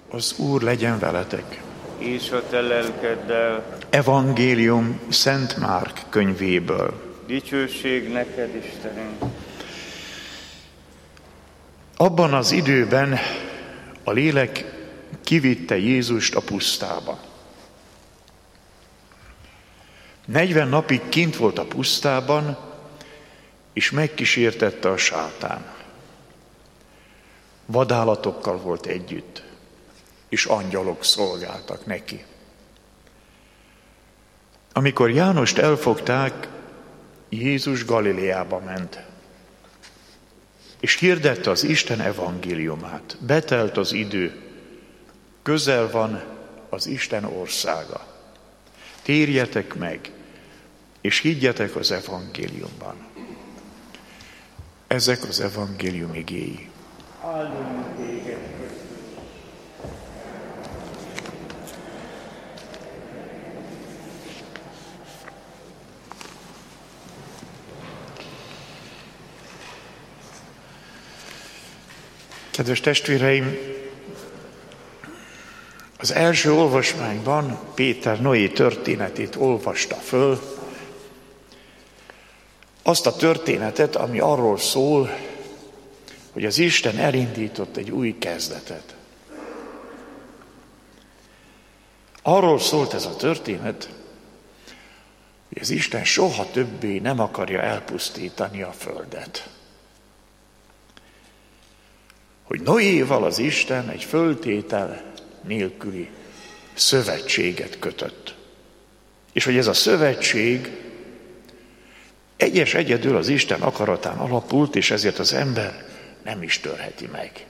Az Úr legyen veletek. És a te lelkeddel. Evangélium Szent Márk könyvéből. Dicsőség neked, Istenünk. Abban az időben a lélek kivitte Jézust a pusztába. 40 napig kint volt a pusztában, és megkísértette a sátán. Vadállatokkal volt együtt, és angyalok szolgáltak neki. Amikor Jánost elfogták, Jézus Galileába ment, és hirdette az Isten evangéliumát. Betelt az idő, közel van az Isten országa. Térjetek meg, és higgyetek az evangéliumban. Ezek az evangélium igéi. Áldunk téged. Kedves testvéreim, az első olvasmányban Péter Noé történetét olvasta föl, azt a történetet, ami arról szól, hogy az Isten elindított egy új kezdetet. Arról szólt ez a történet, hogy az Isten soha többé nem akarja elpusztítani a földet. Hogy Noéval az Isten egy föltétel nélküli szövetséget kötött. És hogy ez a szövetség egyedül az Isten akaratán alapult, és ezért az ember nem is törheti meg.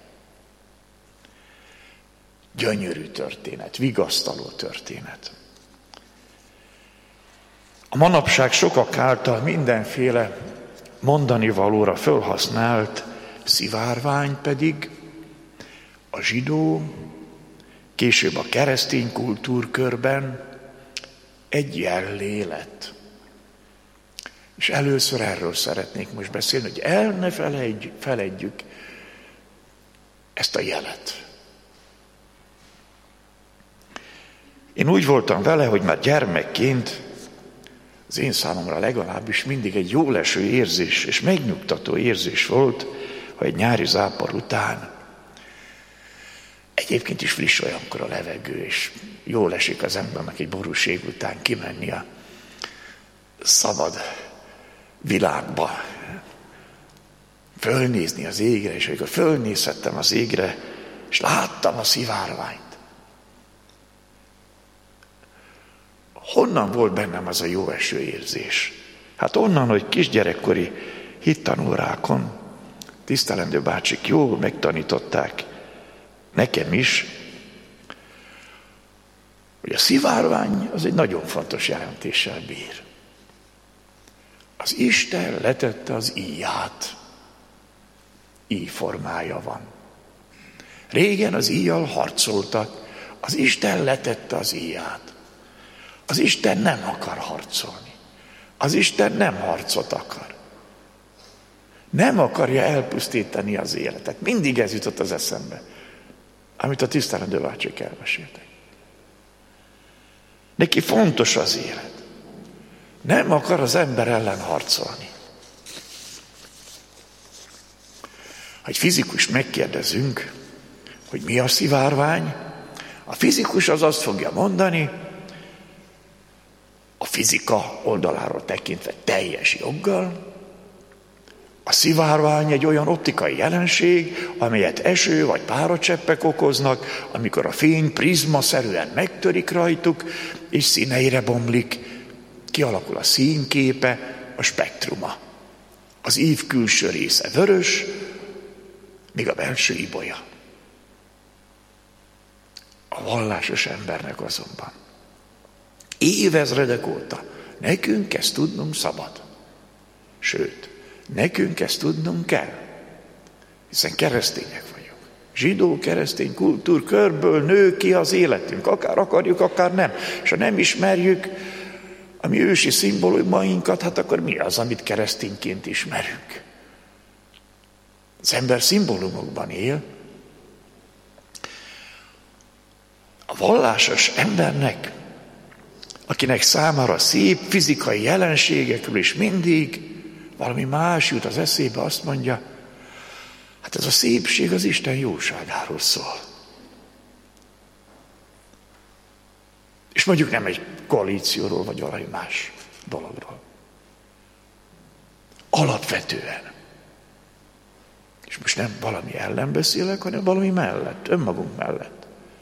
Gyönyörű történet, vigasztaló történet. A manapság sokak által mindenféle mondani valóra fölhasznált szivárvány pedig a zsidó, később a keresztény kultúrkörben egy jellé lett. És először erről szeretnék most beszélni, hogy el ne feledjük ezt a jelet. Én úgy voltam vele, hogy már gyermekként az én számomra legalábbis mindig egy jóleső érzés és megnyugtató érzés volt, ha egy nyári zápor után egyébként is friss olyankor a levegő, és jól esik az embernek egy borúség után kimenni a szabad világba, fölnézni az égre, és amikor fölnézhettem az égre, és láttam a szivárványt, honnan volt bennem az a jó eső érzés? Hát onnan, hogy kisgyerekkori hittanórákon tisztelendő bácsik jól megtanították nekem is, hogy a szivárvány az egy nagyon fontos jelentéssel bír. Az Isten letette az íját. Íj formája van. Régen az íjjal harcoltak, az Isten letette az íját. Az Isten nem akar harcolni. Az Isten nem harcot akar. Nem akarja elpusztítani az életet. Mindig ez jutott az eszembe, amit a tisztelendő bácsik elmeséltek. Neki fontos az élet. Nem akar az ember ellen harcolni. Ha egy fizikust megkérdezünk, hogy mi a szivárvány, a fizikus az azt fogja mondani, a fizika oldaláról tekintve teljes joggal, a szivárvány egy olyan optikai jelenség, amelyet eső vagy páracseppek okoznak, amikor a fény prizmaszerűen megtörik rajtuk, és színeire bomlik, kialakul a színképe, a spektruma. Az ív külső része vörös, míg a belső ibolya. A vallásos embernek azonban évezredek óta nekünk ezt tudnunk szabad. Sőt, nekünk ezt tudnunk kell, hiszen keresztények vagyunk. Zsidó keresztény kultúrkörből nő ki az életünk, akár akarjuk, akár nem. És ha nem ismerjük a mi ősi szimbólumainkat, hát akkor mi az, amit keresztényként ismerünk? Az ember szimbólumokban él. vallásos embernek, akinek számára szép fizikai jelenségekről is mindig valami más jut az eszébe, azt mondja, hát ez a szépség az Isten jóságáról szól. És mondjuk nem egy koalícióról, vagy valami más dologról. Alapvetően. És most nem valami ellen beszélek, hanem valami mellett, önmagunk mellett.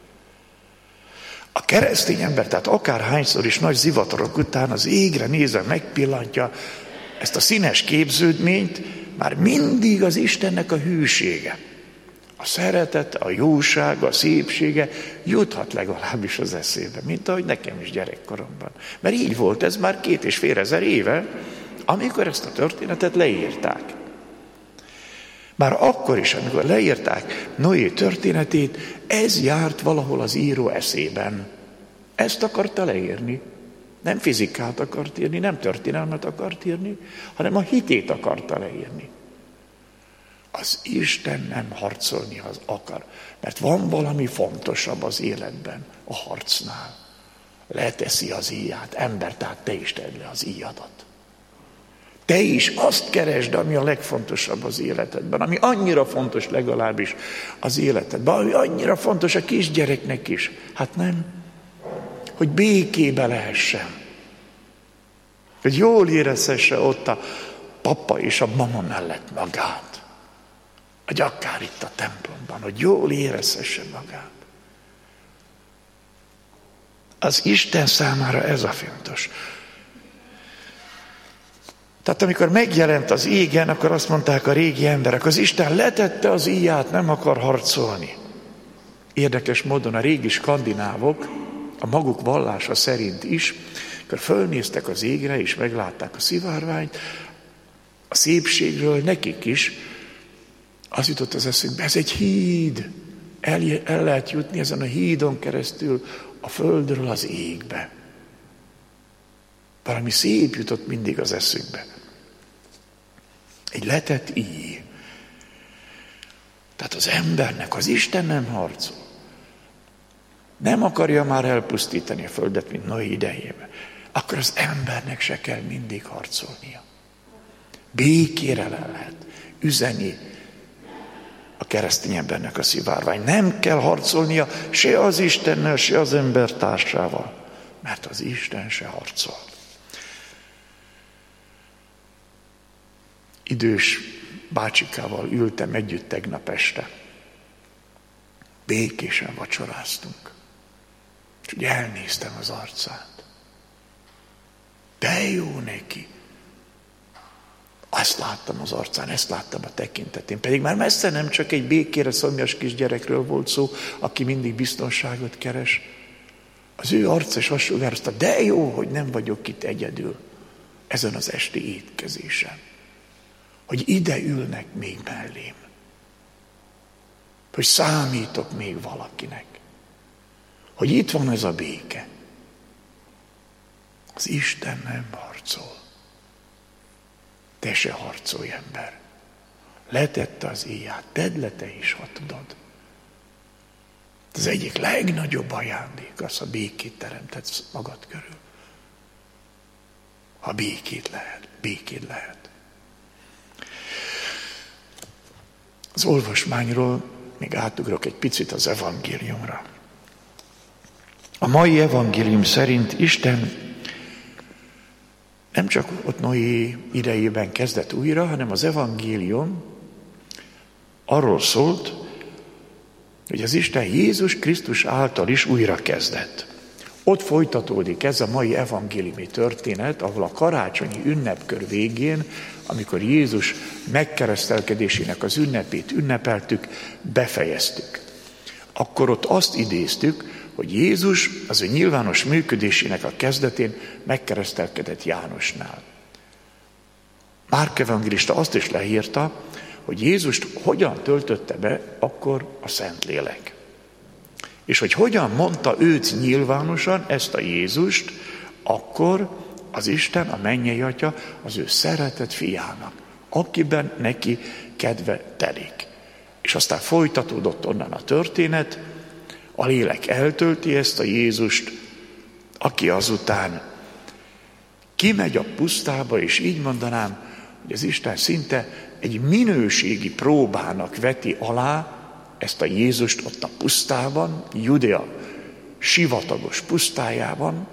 A keresztény ember, tehát akárhányszor is nagy zivatarok után az égre nézve megpillantja ezt a színes képződményt, már mindig az Istennek a hűsége, a szeretete, a jóság, a szépsége juthat legalábbis az eszébe, mint ahogy nekem is gyerekkoromban. Mert így volt ez már 2500 éve, amikor ezt a történetet leírták. Már akkor is, amikor leírták Noé történetét, ez járt valahol az író eszében. Ezt akarta leírni. Nem fizikát akart írni, nem történelmet akart írni, hanem a hitét akarta leírni. Az Isten nem harcolni az akar, mert van valami fontosabb az életben, a harcnál. Leteszi az íját, ember, tehát te is tedd le az íjadat. Te is azt keresd, ami a legfontosabb az életedben, ami annyira fontos legalábbis az életedben, ami annyira fontos a kisgyereknek is. Hát nem, hogy békébe lehessen, hogy jól érezhesse ott a papa és a mama mellett magát, vagy akár itt a templomban, hogy jól érezhesse magát. Az Isten számára ez a fontos. Tehát amikor megjelent az égen, akkor azt mondták a régi emberek, az Isten letette az íját, nem akar harcolni. Érdekes módon a régi skandinávok, a maguk vallása szerint is, akkor fölnéztek az égre, és meglátták a szivárványt, a szépségről nekik is, az jutott az eszükbe, ez egy híd, el lehet jutni ezen a hídon keresztül a földről az égbe. Valami szép jutott mindig az eszükbe. Egy letett íj. Tehát az embernek az Isten nem harcol. Nem akarja már elpusztítani a földet, mint Noé idejében. Akkor az embernek se kell mindig harcolnia. Békére le lehet üzeni a keresztény embernek a szivárvány. Nem kell harcolnia se az Istennel, se az ember társával, mert az Isten se harcol. Idős bácsikával ültem együtt tegnap este. Békésen vacsoráztunk. És ugye elnéztem az arcát. De jó neki. Ezt láttam az arcán, ezt láttam a tekintetén. Pedig már messze nem csak egy békére szomjas kisgyerekről volt szó, aki mindig biztonságot keres. Az ő arca is azt sugározta, de jó, hogy nem vagyok itt egyedül ezen az esti étkezésen. Hogy ide ülnek még mellém. Hogy számítok még valakinek. Hogy itt van ez a béke. Az Isten nem harcol. Te se harcolj, ember. Letette az íját, tedd le te is, ha tudod. Az egyik legnagyobb ajándék az, ha békét teremtesz magad körül. Ha békét lehet. Az olvasmányról még átugrok egy picit az evangéliumra. A mai evangélium szerint Isten nem csak ott Noé idejében kezdett újra, hanem az evangélium arról szólt, hogy az Isten Jézus Krisztus által is újra kezdett. Ott folytatódik ez a mai evangéliumi történet, ahol a karácsonyi ünnepkör végén, amikor Jézus megkeresztelkedésének az ünnepét ünnepeltük, befejeztük. Akkor ott azt idéztük, hogy Jézus az ő nyilvános működésének a kezdetén megkeresztelkedett Jánosnál. Márk evangélista azt is leírta, hogy Jézust hogyan töltötte be akkor a Szentlélek. És hogy hogyan mondta őt nyilvánosan, ezt a Jézust, akkor az Isten, a mennyei Atya az ő szeretett fiának, akiben neki kedve telik. És aztán folytatódott onnan a történet, A lélek eltölti ezt a Jézust, aki azután kimegy a pusztába, és így mondanám, hogy az Isten szinte egy minőségi próbának veti alá ezt a Jézust ott a pusztában, Judea sivatagos pusztájában.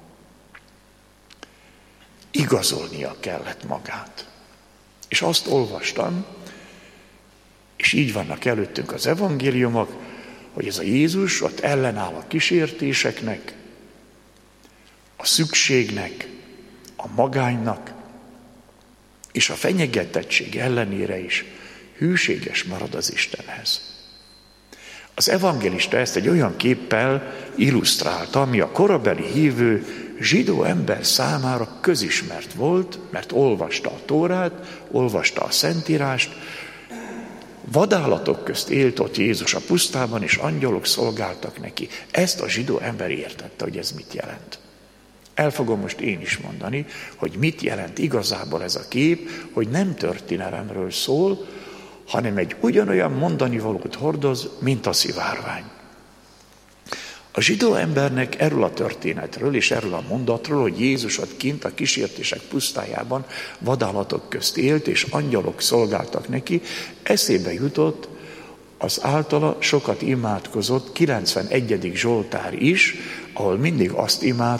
Igazolnia kellett magát. És azt olvastam, és így vannak előttünk az evangéliumok, hogy ez a Jézus ott ellenáll a kísértéseknek, a szükségnek, a magánynak, és a fenyegetettség ellenére is hűséges marad az Istenhez. Az evangélista ezt egy olyan képpel illusztrálta, ami a korabeli hívő zsidó ember számára közismert volt, mert olvasta a Tórát, olvasta a Szentírást. Vadállatok közt élt ott Jézus a pusztában, és angyalok szolgáltak neki. Ezt a zsidó ember értette, hogy ez mit jelent. El fogom most én is mondani, hogy mit jelent igazából ez a kép, hogy nem történelemről szól, hanem egy ugyanolyan mondanivalót hordoz, mint a szivárvány. A zsidó embernek erről a történetről és erről a mondatról, hogy Jézus ott kint a kísértések pusztájában vadállatok közt élt, és angyalok szolgáltak neki, eszébe jutott az általa sokat imádkozott 91. Zsoltár is, ahol mindig azt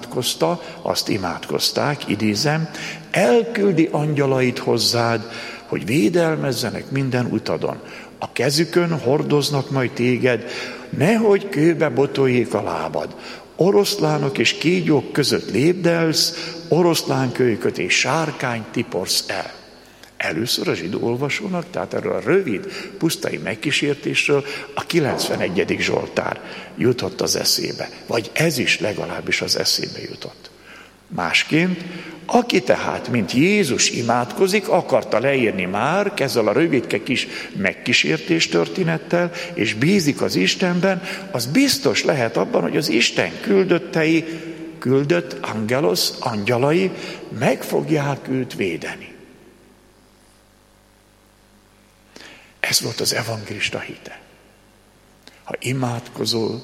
imádkozták, idézem, elküldi angyalait hozzád, hogy védelmezzenek minden utadon. A kezükön hordoznak majd téged, nehogy kőbe botoljék a lábad. Oroszlánok és kígyók között lépdelsz, oroszlánkölyköt és sárkányt tiporsz el. Először a zsidó olvasónak, tehát erről a rövid pusztai megkísértésről a 91. Zsoltár jutott az eszébe. Vagy ez is legalábbis az eszébe jutott. Másként, aki tehát, mint Jézus imádkozik, akarta leírni már ezzel a rövidke kis megkísértés történettel, és bízik az Istenben, az biztos lehet abban, hogy az Isten küldött angyalai meg fogják őt védeni. Ez volt az evangélista hite. Ha imádkozol,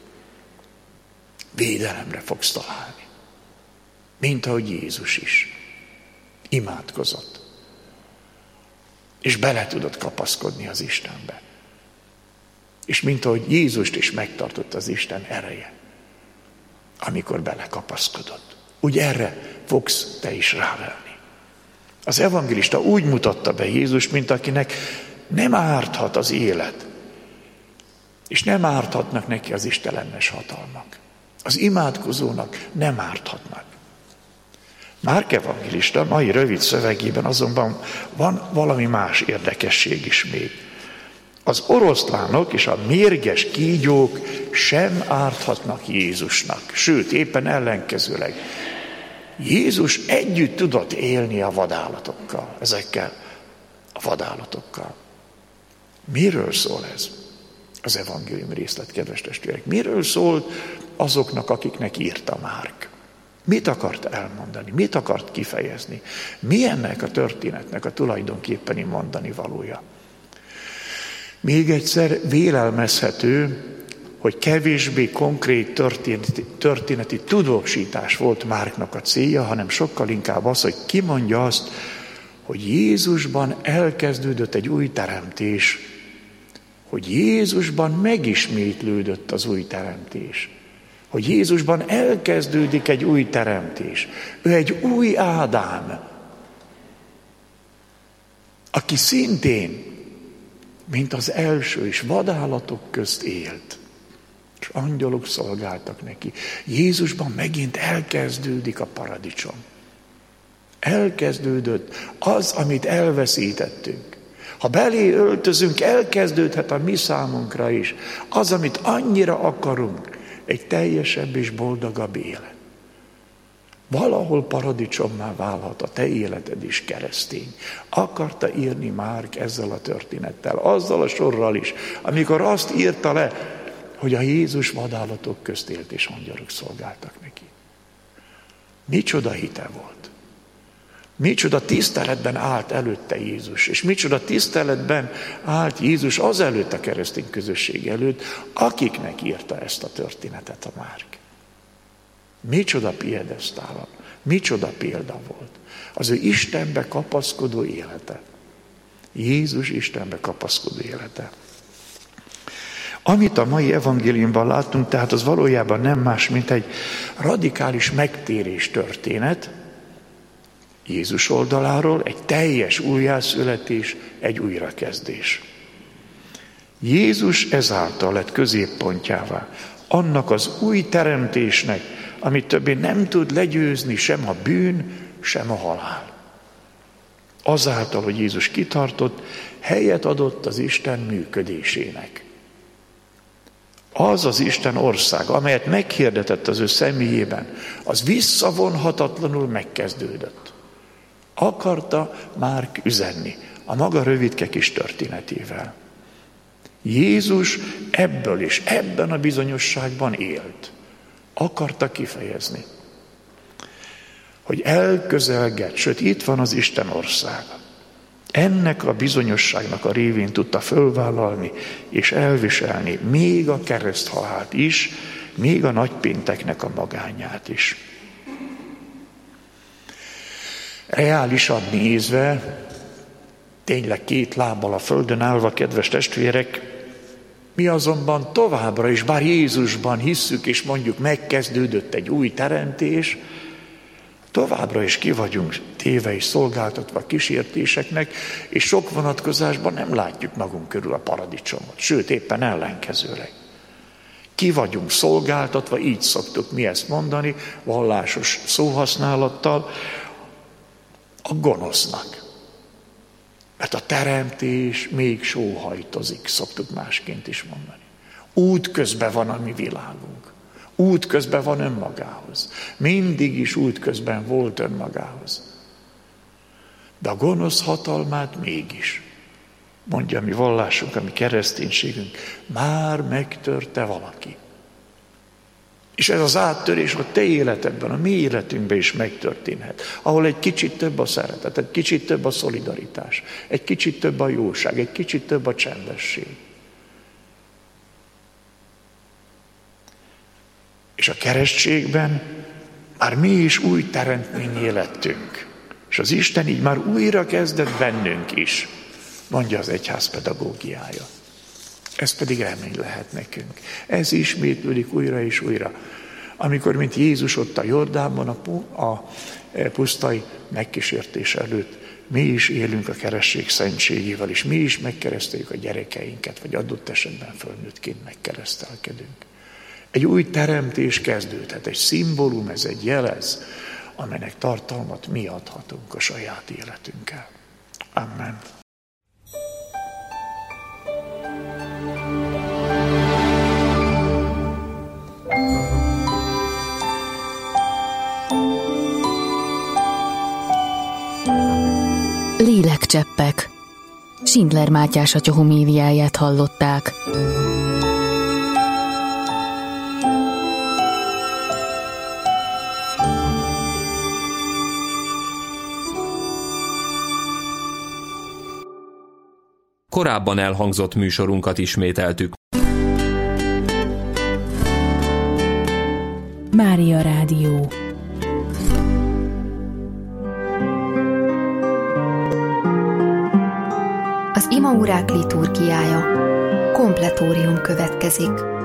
védelemre fogsz találni. Mint ahogy Jézus is imádkozott. És bele tudott kapaszkodni az Istenbe. És mint ahogy Jézust is megtartott az Isten ereje, amikor belekapaszkodott. Úgy erre fogsz te is rávelni. Az evangélista úgy mutatta be Jézus, mint akinek nem árthat az élet, és nem árthatnak neki az istenellenes hatalmak. Az imádkozónak nem árthatnak. Márk evangélista mai rövid szövegében azonban van valami más érdekesség is még. Az oroszlánok és a mérges kígyók sem árthatnak Jézusnak, sőt, éppen ellenkezőleg. Jézus együtt tudott élni a vadállatokkal, ezekkel a vadállatokkal. Miről szól ez? Az evangélium részlet, kedves testvérek. Miről szólt azoknak, akiknek írta Márk? Mit akart elmondani? Mit akart kifejezni? Mi ennek a történetnek a tulajdonképpeni mondani valója? Még egyszer vélelmezhető, hogy kevésbé konkrét történeti tudósítás volt Márknak a célja, hanem sokkal inkább az, hogy kimondja azt, hogy Jézusban elkezdődött egy új teremtés, hogy Jézusban megismétlődött az új teremtés, hogy Jézusban elkezdődik egy új teremtés. Ő egy új Ádám, aki szintén, mint az első is, vadállatok közt élt, és angyalok szolgáltak neki. Jézusban megint elkezdődik a paradicsom. Elkezdődött az, amit elveszítettünk. Ha belé öltözünk, elkezdődhet a mi számunkra is. Az, amit annyira akarunk, egy teljesebb és boldogabb élet. Valahol paradicsommá válhat a te életed is, keresztény. Akarta írni Márk ezzel a történettel, azzal a sorral is, amikor azt írta le, hogy a Jézus vadállatok közt élt és angyalok szolgáltak neki. Micsoda hite volt. Micsoda tiszteletben állt előtte Jézus, és micsoda tiszteletben állt Jézus azelőtt a keresztény közösség előtt, akiknek írta ezt a történetet a Márk. Micsoda piedesztála, micsoda példa volt. Az ő Istenbe kapaszkodó élete. Jézus Istenbe kapaszkodó élete. Amit a mai evangéliumban látunk, tehát az valójában nem más, mint egy radikális megtérés történet, Jézus oldaláról egy teljes újjászületés, egy újrakezdés. Jézus ezáltal lett középpontjává annak az új teremtésnek, amit többé nem tud legyőzni sem a bűn, sem a halál. Azáltal, hogy Jézus kitartott, helyet adott az Isten működésének. Az az Isten ország, amelyet meghirdetett az ő személyében, az visszavonhatatlanul megkezdődött. Akarta Márk üzenni a maga rövidke kis történetével. Jézus ebből és ebben a bizonyosságban élt. Akarta kifejezni, hogy elközelgett, sőt itt van az Isten országa. Ennek a bizonyosságnak a révén tudta fölvállalni és elviselni még a kereszthalált is, még a nagypénteknek a magányát is. Reálisan nézve, tényleg két lábbal a földön állva, kedves testvérek, mi azonban továbbra is, bár Jézusban hisszük és mondjuk megkezdődött egy új teremtés, továbbra is ki vagyunk téve és szolgáltatva kísértéseknek, és sok vonatkozásban nem látjuk magunk körül a paradicsomot, sőt éppen ellenkezőleg. Ki vagyunk szolgáltatva, így szoktuk mi ezt mondani, vallásos szóhasználattal, a gonosznak. Mert a teremtés még sóhajtozik, szoktuk másként is mondani. Útközben van a mi világunk. Útközben van önmagához. Mindig is útközben volt önmagához. De a gonosz hatalmát mégis, mondja a mi vallásunk, a mi kereszténységünk, már megtörte valaki. És ez az áttörés a te életedben, a mi életünkben is megtörténhet. Ahol egy kicsit több a szeretet, egy kicsit több a szolidaritás, egy kicsit több a jóság, egy kicsit több a csendesség. És a keresztségben már mi is új teremtményé lettünk. És az Isten így már újra kezdett bennünk is, mondja az egyház pedagógiája. Ez pedig remény lehet nekünk. Ez ismétlődik újra és újra. Amikor, mint Jézus ott a Jordánban, a pusztai megkísértés előtt, mi is élünk a keresztség szentségével, és mi is megkereszteljük a gyerekeinket, vagy adott esetben fölnőttként megkeresztelkedünk. Egy új teremtés kezdődhet, egy szimbólum, ez egy jelez, amelynek tartalmat mi adhatunk a saját életünkkel. Amen. Lélekcseppek. Schindler Mátyás atya homéliáját hallották. Korábban elhangzott műsorunkat ismételtük. Mária Rádió. Az imaórák liturgiája. Kompletórium következik.